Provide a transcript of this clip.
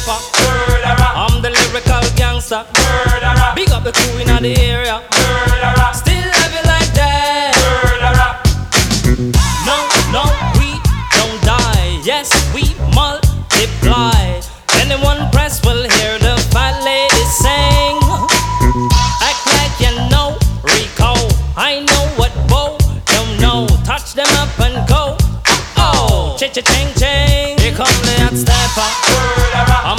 stepper. I'm the lyrical gangster. Big up the crew in the area. Still heavy like that. No, we don't die. Yes, we multiply. Anyone press will hear the fat lady sing. Act like you know Rico. I know what Bo don't know. Touch them up and go. Oh, cha-cha-ching-ching. Here come the hot stepper.